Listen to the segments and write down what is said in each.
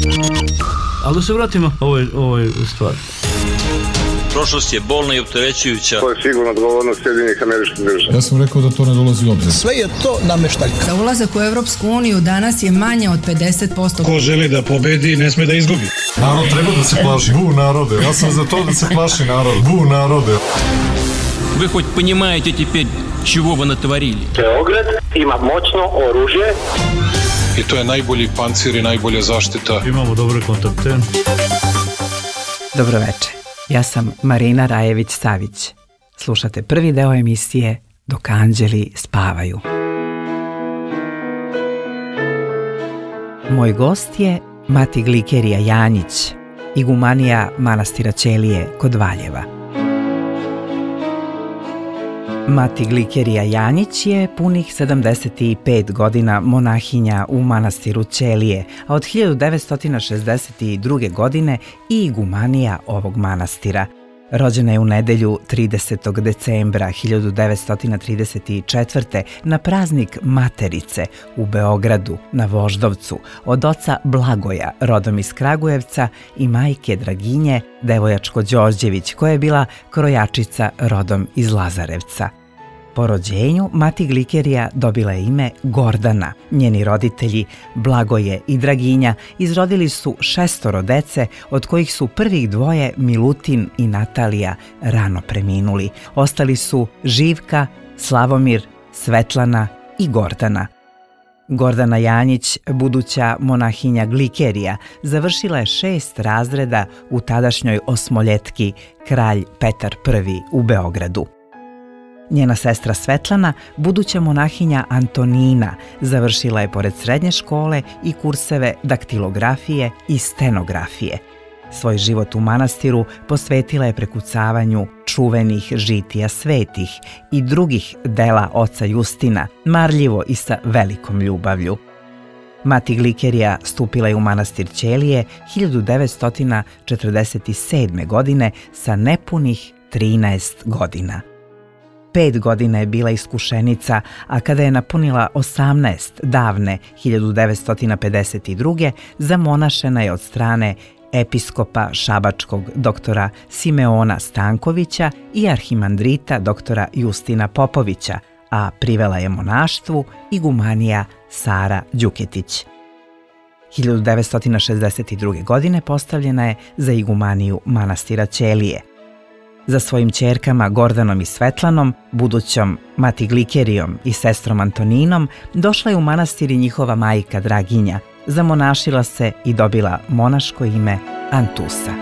Ali da se vratimo ovoj stvari. Prošlost je bolna i opterećujuća. To je sigurno odgovornost Sjedinjenih Američkih Država. Ja sam rekao da to ne dolazi u obzir. Sve je to nameštaljka. Za ulazak u Evropsku uniju danas je manje od 50%. Ko želi da pobedi, ne sme da izgubi. Narod treba da se plaši. Bu narode. Ja sam za to da se plaši narod. Bu narode. Вы хоть понимаете теперь, чего вы натворили? Beograd ima moćno oružje. I to je najbolji pancir i najbolja zaštita. Imamo dobre kontakte. Dobro večer. Ja sam Marina Rajević-Savić. Slušate prvi deo emisije Dok anđeli spavaju. Moj gost je mati Glikerija Janjić, igumanija manastira Ćelije kod Valjeva. Mati Glikerija Janjić je punih 75 godina monahinja u manastiru Ćelije, a od 1962. godine i igumanija ovog manastira. Rođena je u nedelju 30. decembra 1934. na praznik Materice u Beogradu na Voždovcu od oca Blagoja, rodom iz Kragujevca, i majke Draginje Devojačko-Đorđević, koja je bila krojačica rodom iz Lazarevca. Po rođenju mati Glikerija dobila je ime Gordana. Njeni roditelji Blagoje i Draginja izrodili su 6 dece, od kojih su prvih 2, Milutin i Natalija, rano preminuli. Ostali su Živka, Slavomir, Svetlana i Gordana. Gordana Janjić, buduća monahinja Glikerija, završila je 6 razreda u tadašnjoj osmoljetki Kralj Petar I u Beogradu. Njena sestra Svetlana, buduća monahinja Antonina, završila je pored srednje škole i kurseve daktilografije i stenografije. Svoj život u manastiru posvetila je prekucavanju čuvenih žitija svetih i drugih dela oca Justina, marljivo i sa velikom ljubavlju. Mati Glikerija stupila je u manastir Ćelije 1947. godine sa nepunih 13 godina. 5 godina je bila iskušenica, a kada je napunila 18 davne 1952. zamonašena je od strane episkopa šabačkog doktora Simeona Stankovića i arhimandrita doktora Justina Popovića, a privela je monaštvu igumanija Sara Đuketić. 1962. godine postavljena je za igumaniju manastira Ćelije. Za svojim ćerkama Gordanom i Svetlanom, budućom mati Glikerijom i sestrom Antoninom, došla je u manastir i njihova majka Draginja. Zamonašila se i dobila monaško ime Antusa.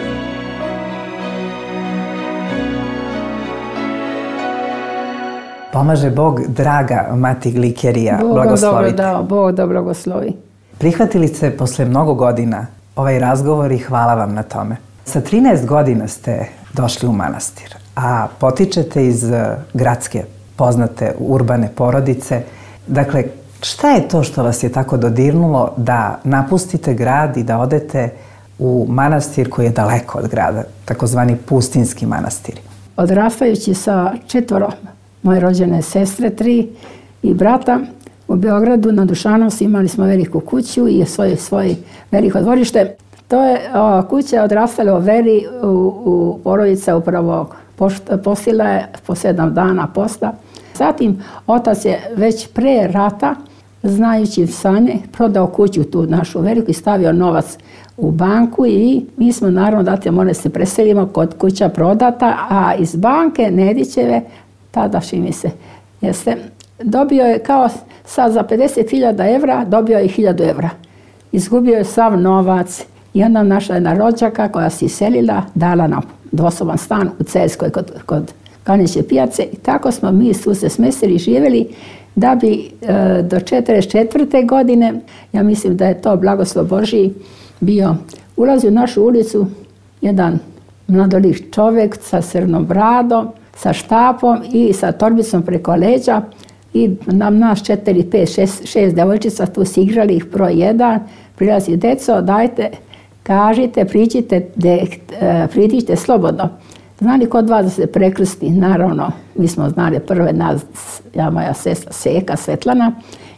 Pomaže Bog, draga mati Glikerija, blagoslovite. Bog da blagoslovi. Prihvatili ste posle mnogo godina ovaj razgovor i hvala vam na tome. Sa 13 godina ste došli u manastir, a potičete iz gradske, poznate, urbane porodice. Dakle, šta je to što vas je tako dodirnulo da napustite grad i da odete u manastir koji je daleko od grada, takozvani pustinski manastir? Odrastajući sa 4 moje rođene sestre, 3 i brata, u Beogradu na Dušanovcu imali smo veliku kuću i svoje veliko dvorište. To je kuća odrastala u veri, u porodica upravo postila je po 7 dana posta. Zatim otac je već pre rata, znajući sanje, prodao kuću tu našu veliku i stavio novac u banku i mi smo naravno dati morali se preselimo kod kuća prodata, a iz banke Nedićeve, tada mi se jeste, dobio je kao sad za 50.000 evra, dobio je 1.000 evra. Izgubio je sav novac. I onda naša jedna rođaka koja se iselila dala nam dvosoban stan u Celjskoj kod Kanjiće pijace i tako smo mi tu se smestili i živjeli da bi do 44. godine, ja mislim da je to blagoslov Božji bio, ulazi u našu ulicu jedan mladolik čovjek sa crnom bradom, sa štapom i sa torbicom preko leđa i nas 4, 5, 6 devojčica tu si igrali ih broj 1, prilazi deco, dajte, kažite, priđite slobodno. Znali kod vas da se prekrsti? Naravno, mi smo znali prve nas, ja moja sestra Seka, Svetlana,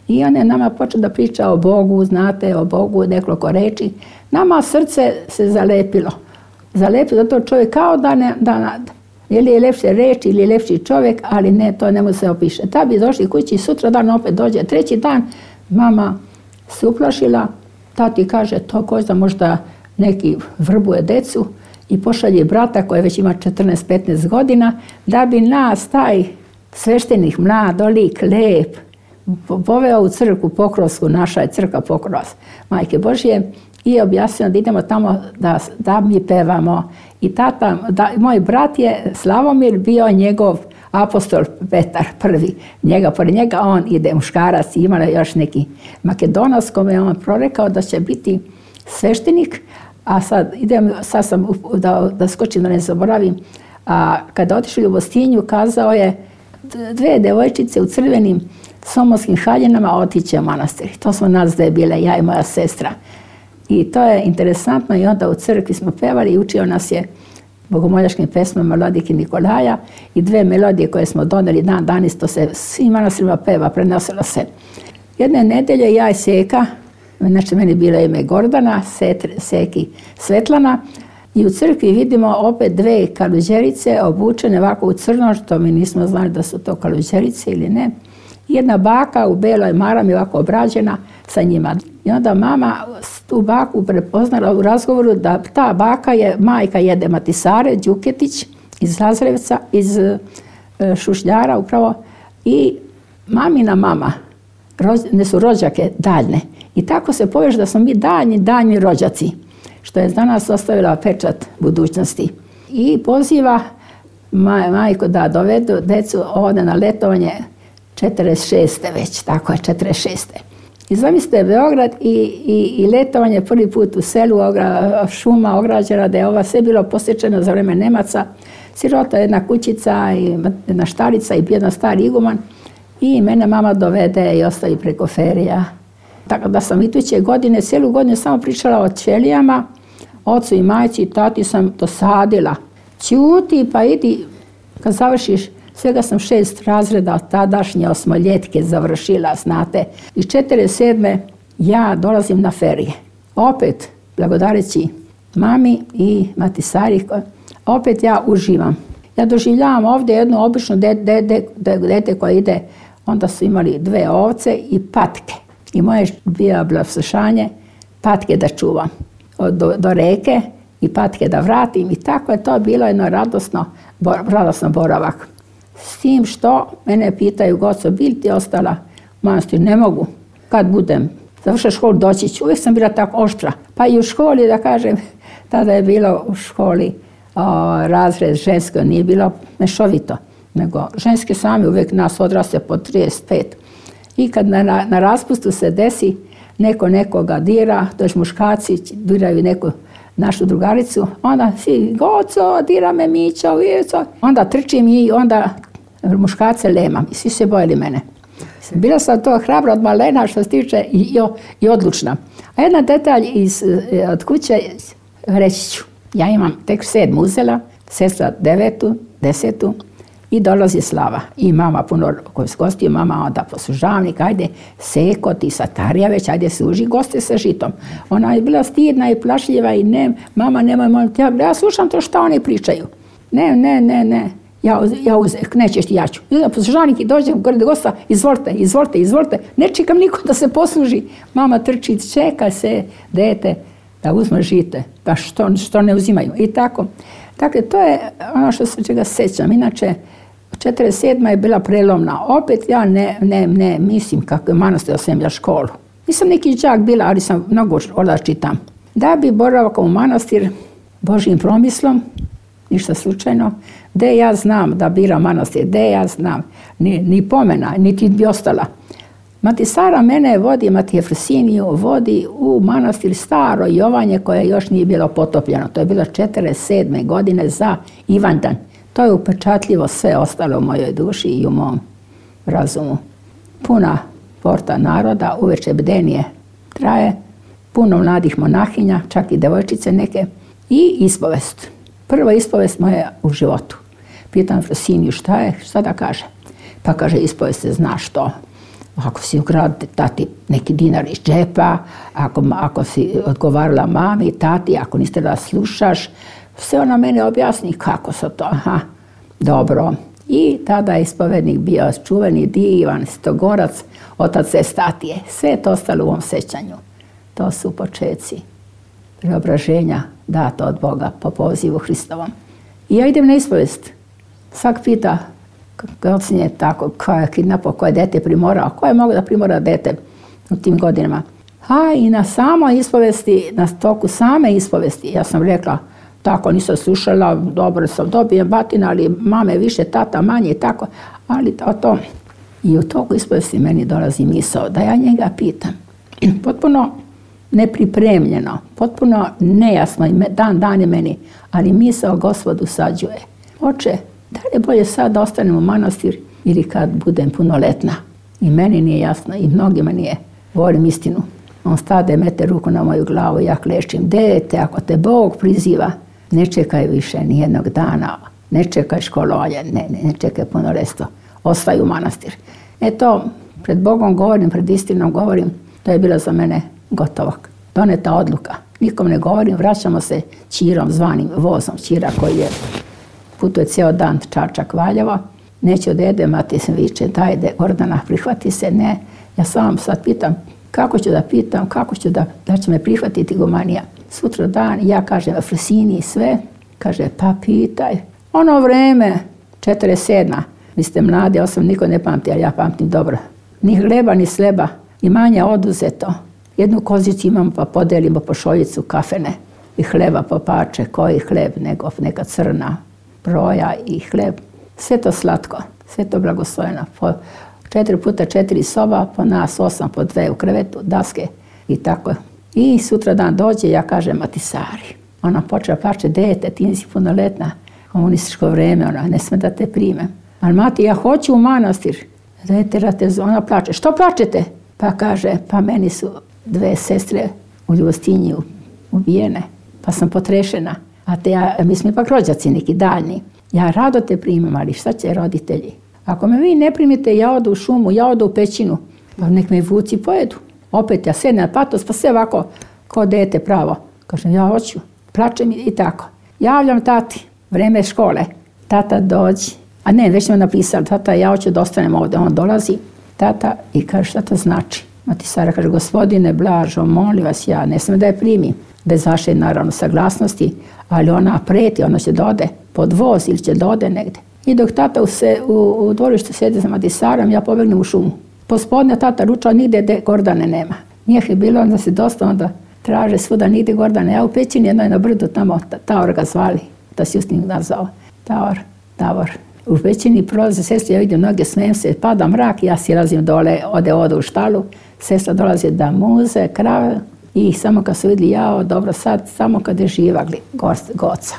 I on je nama počeo da priča o Bogu, znate, o Bogu, nekoliko reči. Nama srce se zalepilo. Zalepilo zato čovjek kao da ili je lepše reči ili je lepši čovjek, ali ne, to ne može se opiše. Da bi došli kući i sutra dan opet dođe. Treći dan mama se uplašila, tati kaže to kožda možda neki vrbuje decu i pošalje brata koji već ima 14-15 godina da bi nas taj sveštenik mlad, lik, lep, poveo u crkvu Pokrovsku, naša je crkva Pokros, Majke Božije, i objasnio da idemo tamo da mi pevamo. I moj brat je Slavomir bio njegov apostol Petar prvi. Pored njega on ide muškarac i imala još neki Makedonac kome je on prorekao da će biti sveštenik. A sad sam da skočim da ne zaboravim. A kada otišli u Bostinju kazao je 2 devojčice u crvenim somotskim haljinama otiće u manastir. To smo nas dve bile, ja i moja sestra. I to je interesantno i onda u crkvi smo pevali i učio nas je bogomoljaškim pesmama Vladike Nikolaja i 2 melodije koje smo doneli dan danas, to se svim manastirima peva, prenosilo se. Jedne nedelje ja i Seka, znači meni bilo ime Gordana, Seki Svetlana, i u crkvi vidimo opet 2 kaluđerice obučene ovako u crno, što mi nismo znali da su to kaluđerice ili ne. Jedna baka u beloj marami ovako obrađena sa njima. I onda mama tu baku prepoznala u razgovoru da ta baka je majka jedne Matisare Đuketić iz Lazarevca, iz Šušljara upravo. I mamina mama, ne su rođake daljne. I tako se poveže da smo mi daljni rođaci, što je za nas ostavila pečat budućnosti. I poziva majku da dovedu decu ovdje na letovanje 46. već, tako je, 46. I zamislite Beograd i letovanje prvi put u selu, šuma ograđena, da je ova sve bilo posjećeno za vreme Nemaca. Sirota, jedna kućica, jedna štarica i jedan stari iguman. I mene mama dovede i ostavi preko ferija. Tako da sam iduće godine, cijelu godinu samo pričala o ćelijama, ocu i majci i tati sam dosadila. Ćuti pa idi, kad završiš, svega sam 6 razreda od tadašnje osmoljetke završila, znate. Iz 47. ja dolazim na ferije. Opet, blagodareći mami i Matisari, opet ja uživam. Ja doživljavam ovdje jedno obično dete koje ide, onda su imali 2 ovce i patke. I moje bio blagoslušanje, patke da čuvam do reke i patke da vratim. I tako je to bilo jedno radosno boravak. S tim što mene pitaju, Goco, bil ti ostala u manastiru? Ne mogu. Kad budem završila školu doći ću. Uvijek sam bila tako oštra. Pa i u školi, da kažem, tada je bilo u školi razred žensko, nije bilo mešovito, nego ženske sami uvijek nas odraste po 35. I kad na raspustu se desi, neko nekoga dira, to je muškarci, diraju neku našu drugaricu, onda svi, Goco, dira me Mića, Vijeco. Onda trčim i onda muškarce lemam i svi se bojili mene. Bila sam to hrabra od malena što se tiče i odlučna. A jedan detalj od kuće, reći ću, ja imam tek 7 uzela, sestra 9, 10 i dolazi Slava. I mama puno koji s gostiju, mama onda poslužavnik, ajde Seko, ti satarija već, ajde služi goste sa žitom. Ona je bila stidna i plašljiva i mama nemoj molim te, ja slušam to što oni pričaju. Ne. Ja uzek, nećeš ti, ja ću. Poslužavnik i dođem gore do gosta, izvolite. Ne čekam niko da se posluži. Mama trči, čeka se dete da uzme žite. Pa što ne uzimaju. I tako. Dakle, to je ono što se čega sećam. Inače, 47. je bila prelomna. Opet ja ne mislim kako je manastir osemlja školu. Nisam neki đak bila, ali sam mnogo da čitam. Da bi boravak u manastir Božjim promislom, ništa slučajno, gde ja znam da biram manastir, gde ja znam, ni pomena, niti bi ostala. Matisara mene vodi, Matija Frsiniju vodi u manastir Staro Jovanje koje još nije bilo potopljeno. To je bilo 47. godine za Ivandan. To je upečatljivo sve ostalo u mojoj duši i u mom razumu. Puna porta naroda, uveče bdenije traje, puno mladih monahinja, čak i devojčice neke, i ispovest. Prva ispovest moja u životu. Pitam Frasiniju šta da kaže. Pa kaže, ispovest se zna što. ako si ukrao tati neki dinar iz džepa, ako si odgovarala mami, tati, ako niste da slušaš, sve ona mene objasni kako se to, dobro. I tada je ispovednik bio čuveni divan Stogorac, otac Estatije. Sve je to ostalo u ovom sećanju. To su počeci preobraženja data od Boga po pozivu Hristovom. I ja idem na ispovest. Svak pita, ocnije tako, ko je kidnapao, ko je dete primorao, ko je mogao da primora dete u tim godinama. I na samoj ispovesti, na toku same ispovesti, ja sam rekla, tako nisam slušala, dobro sam dobijem batina, ali mame više, tata manje i tako, ali to. I u toku ispovesti meni dolazi misao da ja njega pitam. Potpuno nepripremljeno, potpuno nejasno i dan je meni, ali misao Gospodu sađuje. Oče, da li je bolje sad da ostanem u manastir ili kad budem punoletna? I meni nije jasno i mnogima nije. Govorim istinu. On stade, mete ruku na moju glavu, ja kleščim. Dete, ako te Bog priziva, ne čekaj više nijednog dana, ne čekaj školovanje, ne čekaj punoletstvo. Ostaj u manastir. Eto, pred Bogom govorim, pred istinom govorim, to je bilo za mene gotovo. Doneta odluka. Nikom ne govorim, vraćamo se Ćirom, zvanim vozom Ćira koji je putuje cijel dan Čačak Valjevo. Neće da jedem, a ti se viče, dajde Gordana, prihvati se, ne. Ja sam sad pitam, kako ću da pitam, kako ću da će me prihvatiti igumanija. Sutra dan, ja kažem, Frsini sve, kaže, pa pitaj. Ono vreme, 47. Vi ste mladi, osam niko ne pamti, ali ja pamtim dobro. Ni hleba, ni sleba, imanje oduzeto. Jednu kozicu imamo pa podelimo po šoljicu kafene i hleba po pače, koji hleb, nego neka crna broja i hleb. Sve to slatko, sve to blagosloveno. Po 4x4 soba, po nas 8 po 2 u krevetu, daske i tako. I sutra dan dođe, ja kažem Matisari. Ona počela plače, dete, ti nisi punoletna, komunističko vreme, ona ne sme da te prime. Ali mati, ja hoću u manastir. Ona plače, što plačete? Pa kaže, pa meni su 2 sestre u Ljubostinji ubijene, pa sam potrešena. A mi smo ipak rođaci neki daljni. Ja rado te primam, ali šta će roditelji? Ako me vi ne primite, ja odu u šumu, ja odu u pećinu, pa nek me vuci pojedu. Opet ja sedem na patos, pa sve ovako, ko dete pravo. Kažem, ja hoću, plačem i tako. Javljam tati, vreme škole, tata dođi. A ne, već smo napisali, tata, ja hoću da ostanem ovdje. On dolazi, tata, i kaže, šta to znači? Matisara kaže, gospodine Blažo, molim vas, ja ne smem da je primim. Bez vaše, naravno, saglasnosti, ali ona preti, ona će da ode pod voz ili će da ode negdje. I dok tata u dvorištu sjede sa Matisarom, ja pobegnem u šumu. Pospodne tata ručao nigdje gdje Gordane nema. Nije je bilo, onda se dosta onda traže svuda nigdje Gordane. Ja u pećini jednoj na brdu tamo, Taor ga zvali, da si usnik nazvao. Tavor. U pećini prolaze sestri, ja vidim noge, smijem se, pada mrak, ja silazim dole, ode u štalu, sestra dolazi da muze, krave i samo kad su vidjeli, jao, dobro sad, samo kad je živa Goca.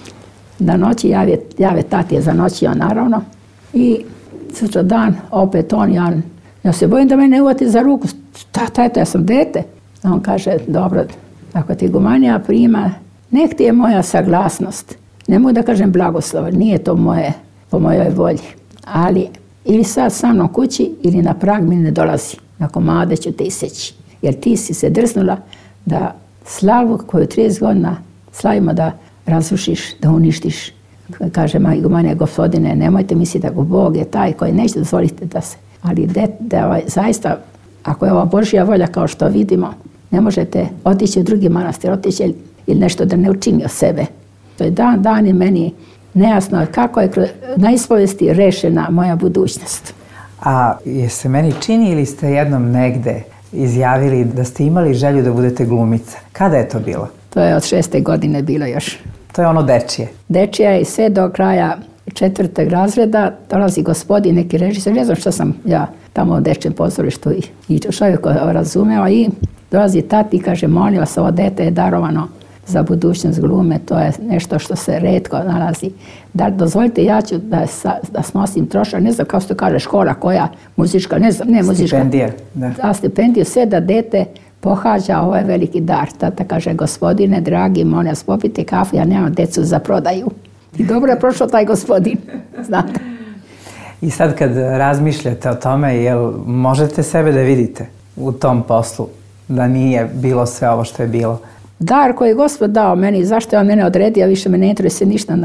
Na noći jave tati za noći, on naravno, i sutra dan, opet on, ja se bojim da me ne uvati za ruku, tata, ja sam dete. A on kaže, dobro, ako ti igumanija prima, nek ti je moja saglasnost. Ne mogu da kažem blagoslov, nije to po mojoj volji. Ali ili sad sa mnom kući ili na prag mi ne dolazi. Na komade ću te iseći. Jer ti si se drsnula da slavu koju 30 godina slavimo da razrušiš, da uništiš. Kaže igumanija, gospodine, nemojte misliti da Bog je taj koji neće dozvoliti da se. Ali zaista, ako je ova Božja volja kao što vidimo, ne možete otići u drugi manastir, otići ili nešto da ne učini od sebe. To je dan je meni nejasno kako je na ispovesti rešena moja budućnost. A je se meni čini ili ste jednom negde izjavili da ste imali želju da budete glumica? Kada je to bilo? To je od 6. godine bilo još. To je ono dečije? Dečije i sve do kraja 4. razreda dolazi gospodin, neki režiser, ne znam što sam ja tamo u dečjem pozorištu i čovjek razumeo i dolazi tati i kaže, molim vas, ovo dete je darovano za budućnost glume, to je nešto što se retko nalazi. Da dozvolite, ja ću da snosim trošak, ne znam kao se to kaže, škola koja, muzička, ne znam, ne muzička. Stipendija, da. A stipendiju, sve da dete pohađa, ovo je veliki dar. Tata kaže, gospodine, dragi, molim vas, popite kafu, ja nemam decu za prodaju. I dobro je prošao taj gospodin, znate. I sad kad razmišljate o tome, jel možete sebe da vidite u tom poslu, da nije bilo sve ovo što je bilo? Dar koji je Gospod dao meni, zašto je on mene odredio, više me ne interesuje ništa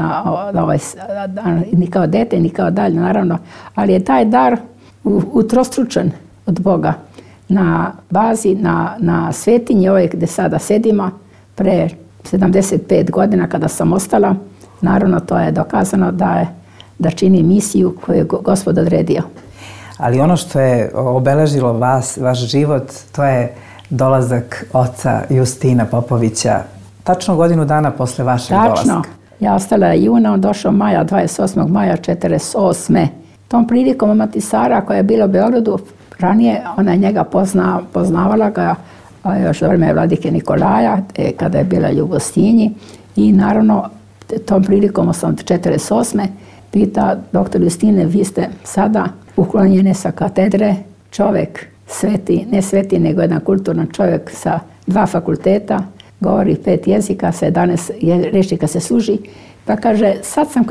ni kao dete, ni kao dalje, naravno, ali je taj dar utrostručen od Boga na bazi, na svetinji ove gde sada sedimo, pre 75 godina kada sam ostala, naravno to je dokazano da čini misiju koju je Gospod odredio. Ali ono što je obeležilo vaš život, to je dolazak oca Justina Popovića, tačno godinu dana posle vašeg dolaska. Tačno. Ja ostala juna, on došao maja, 28. maja 1948. Tom prilikom mati Sara koja je bila u Beogradu, ranije ona je njega poznavala ga još u vreme vladike Nikolaja, kada je bila u Gostinji, i naravno tom prilikom 1948. pita doktor Justine, vi ste sada uklonjene sa katedre, čovjek sveti, ne sveti, nego jedan kulturan čovjek sa 2 fakulteta, govori 5 jezika, 17 rečnika se služi, pa kaže, sad sam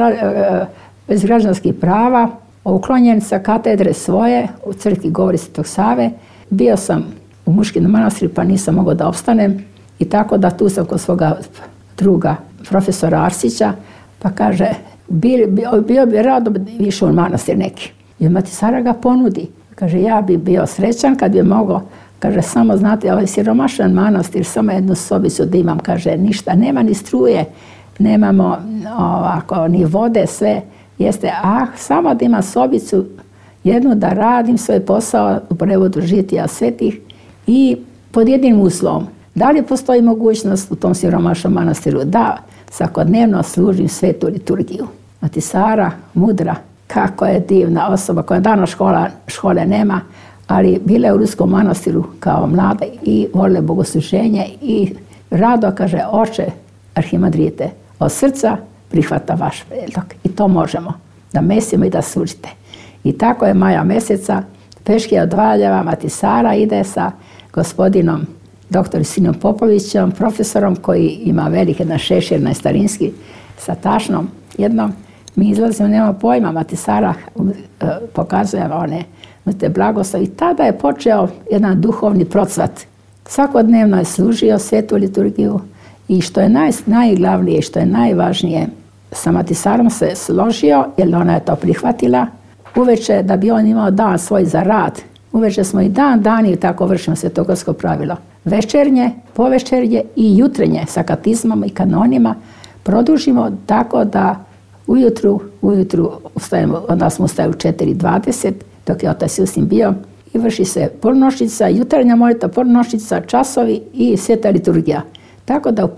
bez građanskih prava uklonjen sa katedre svoje, u crkvi govori Svetog Save, bio sam u Muškinom manastiru pa nisam mogao da opstanem i tako da tu sam kod svoga druga, profesora Arsića, pa kaže, bio bi rado išao u manastir neki. I mati Sara ga ponudi. Kaže, ja bi bio srećan kad bi mogao, kaže, samo znate, ovaj siromašan manastir, samo jednu sobicu da imam, kaže, ništa, nema ni struje, nemamo ovako, ni vode, sve jeste, samo da imam sobicu, jednu da radim svoj posao u prevodu žitija svetih i pod jednim uslovom. Da li postoji mogućnost u tom siromašnom manastiru da svakodnevno služim svetu liturgiju? Mati Sara, mudra, kako je divna osoba koja danas škole nema, ali bila je u Ruskom manastiru kao mlada i volila bogosluženje i rado kaže, oče arhimandrite, od srca prihvata vaš predlog i to možemo da mesimo i da služite. I tako je maja meseca peške od Valjeva mati Sara ide sa gospodinom doktor Justinom Popovićem, profesorom koji ima veliki jedan šešir na starinski sa tašnom jednom. Mi izlazimo, nema pojma, mati Sara pokazuje one blagoslovi. I tada je počeo jedan duhovni procvat. Svakodnevno je služio svetu liturgiju i što je najglavnije, što je najvažnije, sa mati Sarom se složio, jer ona je to prihvatila, uveče da bi on imao dan svoj za rad. Uveče smo i dan i tako vršimo svetogorsko pravilo. Večernje, povečernje i jutrenje sa katizmom i kanonima produžimo tako da ujutru ustajemo, onda smo ustali u 4:20, dok je otac Justin bio, i vrši se polnošnica, jutarnja molitva, polnošnica, časovi i sveta liturgija. Tako da u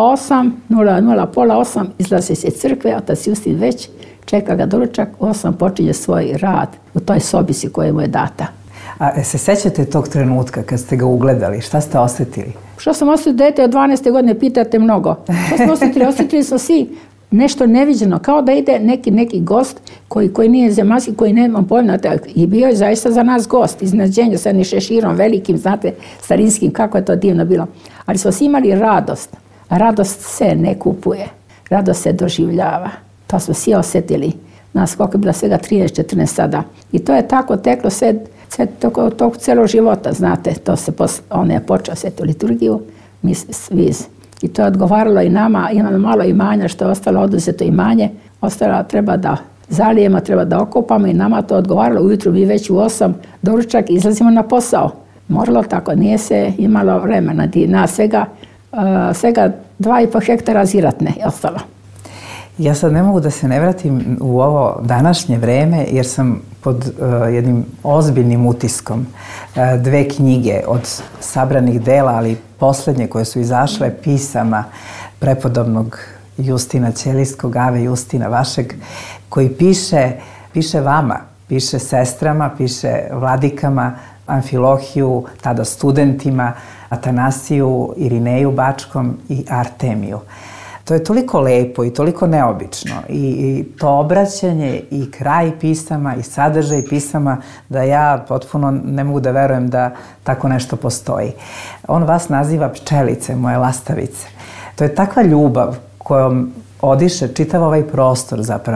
7:30 izlazi se iz crkve, otac Justin već čeka ga doručak, u 8 počinje svoj rad u toj sobici koja mu je data. A se sećate tog trenutka kad ste ga ugledali? Šta ste osjetili? Što sam osjetili dete od 12. godine, pitate mnogo. Što smo osjetili? Osjetili smo svi nešto neviđeno, kao da ide neki gost koji nije zemaljski, koji nema pojma. I bio je zaista za nas gost, iznenađenje sa jednim šeširom velikim, znate, starinskim, kako je to divno bilo. Ali smo svi imali radost, a radost se ne kupuje, radost se doživljava. To smo svi osjetili. Nas koliko je bila svega 13-14 sada. I to je tako teklo sve tog celog života, znate. On je počeo svetu liturgiju, i to je odgovaralo i nama, imamo malo imanja što je ostalo oduzeto imanje, ostalo treba da zalijemo, treba da okopamo i nama to odgovaralo. Ujutru mi već u 8 doručak izlazimo na posao. Moralo tako, nije se imalo vremena. Na svega 2,5 hektara ziratne je ostalo. Ja sad ne mogu da se ne vratim u ovo današnje vreme jer sam pod jednim ozbiljnim utiskom. 2 knjige od sabranih dela, ali posljednje koje su izašle, pisama prepodobnog Justina Ćelijskog, Ave Justina vašeg, koji piše vama, piše sestrama, piše vladikama, Amfilohiju, tada studentima, Atanasiju, Irineju Bačkom i Artemiju. To je toliko lepo i toliko neobično i to obraćanje i kraj pisama i sadržaj pisama da ja potpuno ne mogu da verujem da tako nešto postoji. On vas naziva pčelice, moje lastavice. To je takva ljubav kojom odiše čitav ovaj prostor zapravo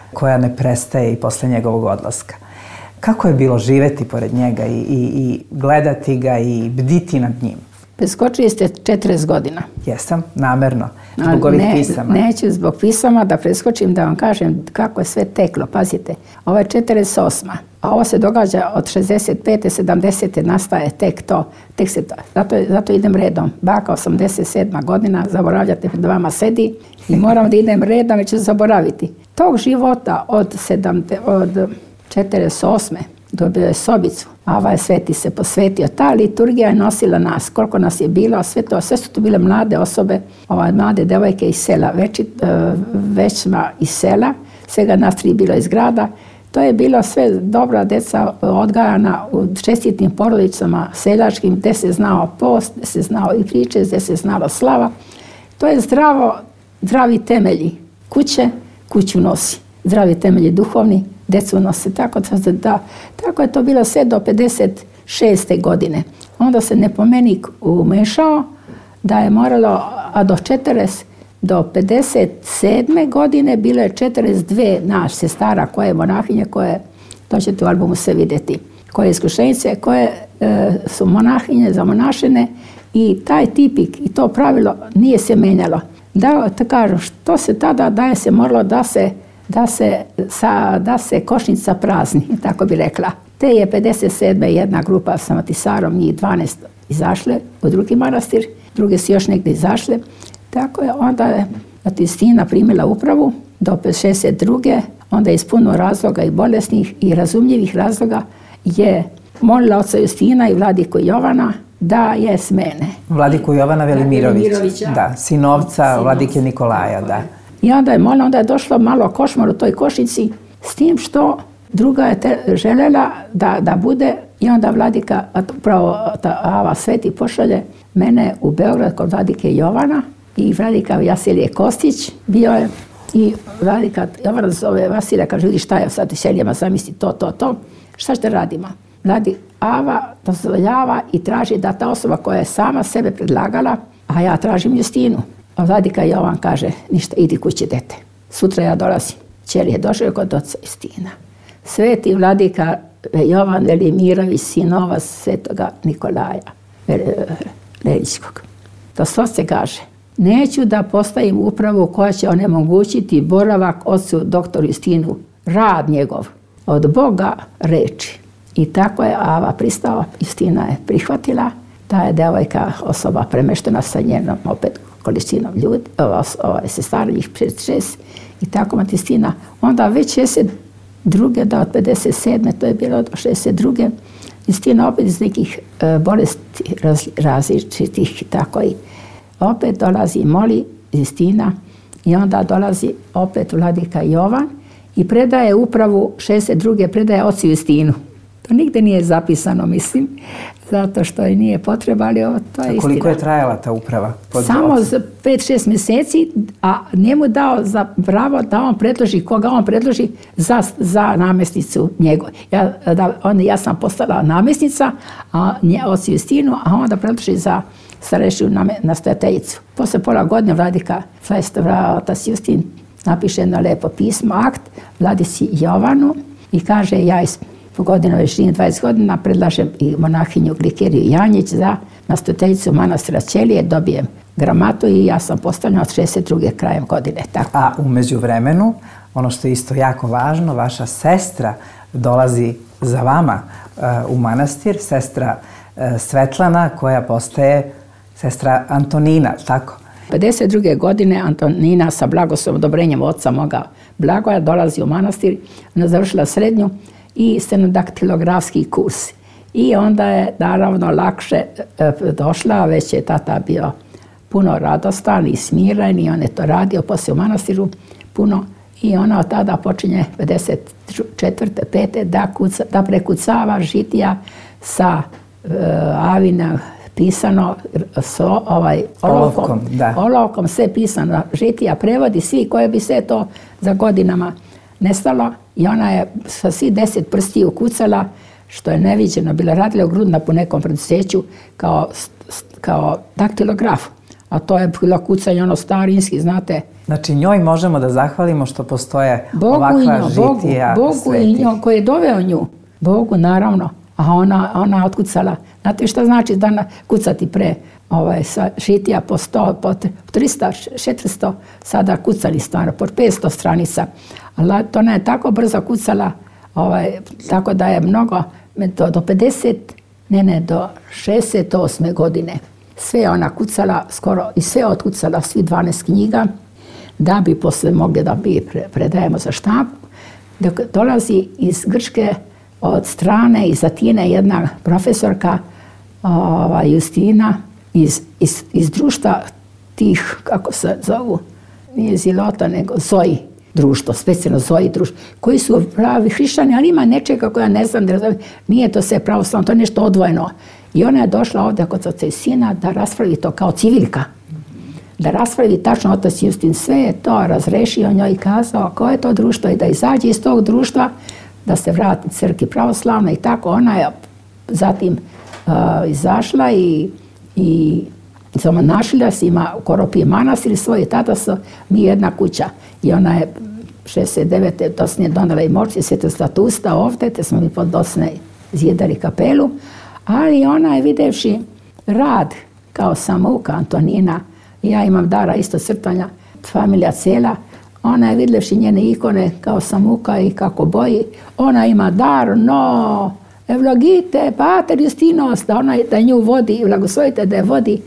koja ne prestaje i posle njegovog odlaska. Kako je bilo živeti pored njega i gledati ga i bditi nad njim? Preskočili ste 40 godina. Jesam, namerno, zbog ovih pisama. Neću zbog pisama da preskočim da vam kažem kako je sve teklo. Pazite, ovo je 48. A ovo se događa od 65. 70. nastaje tek to. Zato idem redom. Baka 87. godina, zaboravljate, pred vama sedi i moram da idem redom jer ću zaboraviti. Tog života od 48. dobio je sobicu. Ava je Sveti se posvetio. Ta liturgija je nosila nas. Koliko nas je bilo, sve su to bile mlade osobe, mlade devojke iz sela, većma iz sela, svega nas 3 bilo iz grada. To je bilo sve dobra deca odgajana u čestitim porodicama seljačkim, gdje se znao post, gdje se znao i priče, gdje se znalo slava. To je zdravi temelji kuće, kuću nosi. Zdravi temelji duhovni, decu nose. Tako je to bilo sve do 56. godine. Onda se nepomenik umešao da je moralo, a do 57. godine bilo je 42 naš sestara koje monahinje, koje, to ćete u albumu sve vidjeti, koje iskušenice, koje su monahinje zamonašene i taj tipik i to pravilo nije se menjalo. Da kažem, što se tada daje se moralo da se košnica prazni, tako bi rekla. Te je 57. jedna grupa sa Matisarom, njih 12 izašle u drugi manastir, druge su još negdje izašle. Tako je onda Justina primila upravu do 62. Onda je iz puno razloga i bolesnih i razumljivih razloga je molila oca Justina i vladiku Jovana da je smene. Vladiku Jovana Velimirovića, da, sinovca vladike Nikolaja, da. I onda je došlo malo košmar u toj košnici s tim što druga je željela da bude i onda vladika, upravo Ava Sveti pošalje mene u Beograd kod vladike Jovana i vladika Vasilije Kostić bio je i vladika Jovana zove Vasilija, kaže vidi šta je sad u seljama, zamisli to, šta ćete radimo? Vladi Ava dozvoljava i traži da ta osoba koja je sama sebe predlagala, a ja tražim Justinu. A vladika Jovan kaže, ništa, idi kući dete. Sutra ja dolazim. Ćeli je došao kod oca Justina. Sveti vladika Jovan Velimirović, sinova svetoga Nikolaja Leličkog. To se kaže, neću da postavim upravu koja će onemogućiti boravak ocu doktoru Justinu, rad njegov, od Boga reči. I tako je Ava pristala, Justina je prihvatila, ta je devojka osoba premeštena sa njenom opet količinom ljudi, sestara njih 6 i tako Justina. Onda već 62. da od 57. to je bilo do 62. Justina opet iz nekih bolesti različitih i tako i opet dolazi i moli Justina i onda dolazi opet vladika Jovan i predaje upravu 62. predaje ocu Justinu. To nigde nije zapisano, mislim, zato što je nije potreba, ali to je istina. Koliko je trajala ta uprava? Samo za 5-6 mjeseci, a njemu dao za pravo da on predloži, koga on predloži za namjesnicu njegov. Ja sam postala namjesnica, ocu Justinu, a onda predloži za starešinu nastojateljicu. Posle pola godine vladika otac Justin napiše jedno lepo pismo, akt vladici Jovanu i kaže ja po godinu već 20 godina predlažem i monahinju Glikeriju Janjić za nastojateljicu manastira Ćelije, dobijem gramatu i ja sam postavljena od 62. krajem godine. Tako. A u međuvremenu, ono što je isto jako važno, vaša sestra dolazi za vama u manastir, sestra Svetlana koja postaje sestra Antonina, tako? 52. godine Antonina sa blagoslovom odobrenjem oca moga Blagoja dolazi u manastir, ona završila srednju i stenodaktilografski kurs. I onda je naravno lakše došla, već je tata bio puno radostan i smiren i on je to radio poslije u manastiru puno i ona od tada počinje 54. 5. da prekucava žitija sa Avina pisano olovkom, sve pisano žitija, prevodi svi koje bi sve to za godinama nestalo i ona je sa svi 10 prstiju kucala, što je neviđeno, bila radila u Grudnapu nekom preduzeću kao daktilograf. a to je bilo kucanje ono starinski, znate. Znači njoj možemo da zahvalimo što postoje ovakva žitija. Bogu i njoj koji je doveo nju. Bogu naravno, a ona otkucala. Znate šta znači da kucati pre sa žitija po 100, po 300, 400, sada kucali stvarno, po 500 stranica. Ali to ona je tako brzo kucala, tako da je mnogo, do 68. godine. Sve ona kucala skoro i sve otkucala, svi 12 knjiga, da bi posle mogli da bi predajemo za štampu. Dok dolazi iz Grčke od strane, iz Atine, jedna profesorka Justina iz društva tih, kako se zovu, nije Zilota, nego Zoji društvo, specijalno Zoji društvo, koji su pravi hrišćani, ali ima nečega koja ne znam, nije to sve pravoslavno, to je nešto odvojeno. I ona je došla ovdje kod oca i sina da raspravi to kao civilka. Da raspravi tačno otac Justin sve je to razrešio njoj i kazao koje je to društvo i da izađe iz tog društva, da se vrati crkvi pravoslavno i tako. Ona je zatim izašla i zamonašila se, ima u Koropiji manastir svoj i tada su mi jedna kuća. I ona je 69. dosnije donala i morci Svetog Statusta ovdje, te smo mi pod dosne zjedali kapelu. Ali ona je videvši rad kao samouka Antonina, ja imam dara isto crtanja, familija cela, ona je videvši njene ikone kao samouka i kako boji, ona ima dar, no, evlogite, pater Justinos, da nju vodi, blagoslovite da je vodi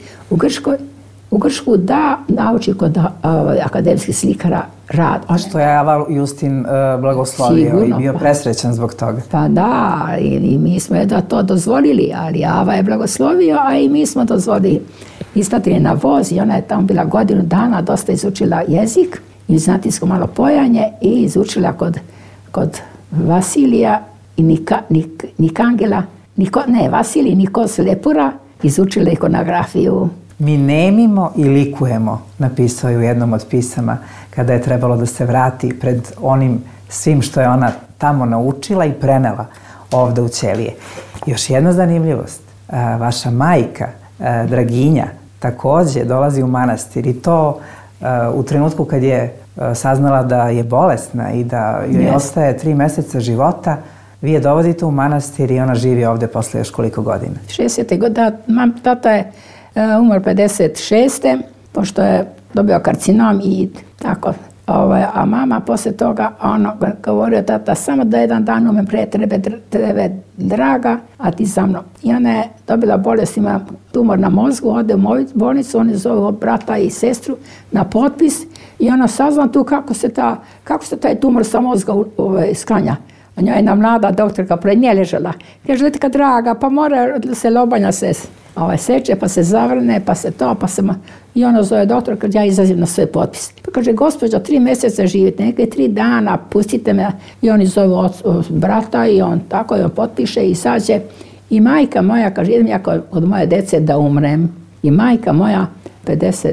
u Grčku da nauči kod akademskih slikara rad. A što je Ava Justin blagoslovio sigurno, i bio presrećan zbog toga. Pa da, i mi smo jedva to dozvolili, ali Ava je blagoslovio, a i mi smo dozvolili. Istatili na voz i ona je tamo bila godinu dana, dosta izučila jezik, vizantijsko malo pojanje i izučila kod Vasilija i Nikangela, Vasilij Nikos Lepura, izučila ikonografiju. Mi nemimo i likujemo, napisao je u jednom od pisama, kada je trebalo da se vrati pred onim svim što je ona tamo naučila i prenela ovde u Ćelije. Još jedna zanimljivost, vaša majka, Draginja, takođe dolazi u manastir i to u trenutku kad je saznala da je bolesna i da joj ostaje 3 meseca života, vi je dovodite u manastir i ona živi ovde posle još koliko godina? 60. godina. Tata je umor 56. pošto je dobio karcinom i tako. A mama posle toga, ono govorio tata, samo da jedan dan umem pre tebe draga, a ti za mnom. I ona je dobila bolest, ima tumor na mozgu, ode u bolnicu, oni zovu brata i sestru na potpis i ona sazna tu kako se taj tumor sa mozga sklanja. A njoj je jedna mlada doktorka pred nje ležela. Kaže, letka draga, pa mora se lobanja se seče, pa se zavrne, pa se to, I ona zove doktor, kad ja izazim na svoj potpis. Pa kaže, gospođo, 3 meseca živite, neke 3 dana, pustite me. I oni zovu brata i on tako, i on potpiše i sađe. I majka moja, kaže, idem ja kod moje dece da umrem. I majka moja, 56.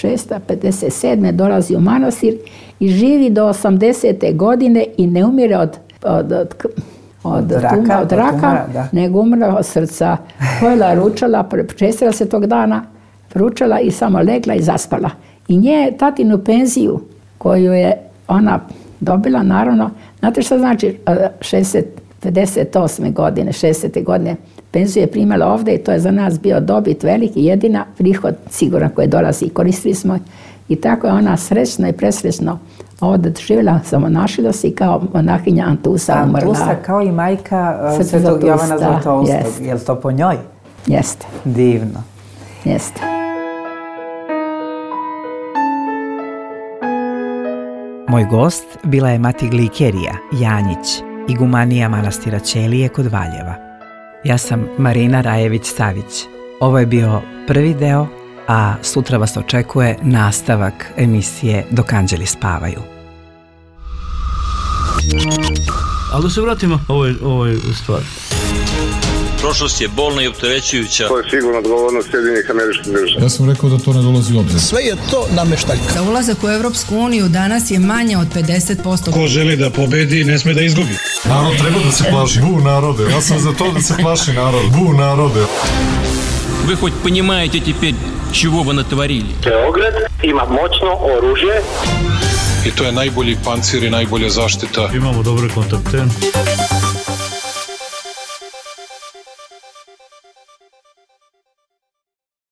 57. dolazi u manastir i živi do 80. godine i ne umire od raka, nego umrla od srca. Pojela ručala, prečestila se tog dana, ručala i samo legla i zaspala. I nje tatinu penziju koju je ona dobila, naravno, znate što znači 58. godine, 60. godine, penziju je primala ovde i to je za nas bio dobit veliki, jedina prihod siguran koji dolazi i koristili smo. I tako je ona srećno i presrećno ovdje živjela, zamonašila se i kao monahinja Antusa umrla. Antusa kao i majka Svetog Jovana Zlatoustog. Je li to po njoj? Jeste. Divno. Jeste. Moj gost bila je mati Glikerija Janjić, igumanija manastira Ćelije kod Valjeva. Ja sam Marina Rajević-Savić. Ovo je bio prvi deo, a sutra vas očekuje nastavak emisije Dok anđeli spavaju. Ali da se vratimo ovoj stvari. Prošlost je bolna i opterećujuća. To je sigurno odgovornost Sjedinjenih Američkih Država. Ja sam rekao da to ne dolazi u obzir. Sve je to nameštaljka. Za ulazak u Evropsku uniju danas je manje od 50%. Ko želi da pobedi, ne sme da izgubi. Narod treba da se plaši. Bu narode. Ja sam za to da se plaši narod. Bu narode. Вы хоть понимаете теперь, чего вы натворили. Beograd ima moćno oružje. I to je najbolji pancir i najbolja zaštita. Imamo dobre kontakte.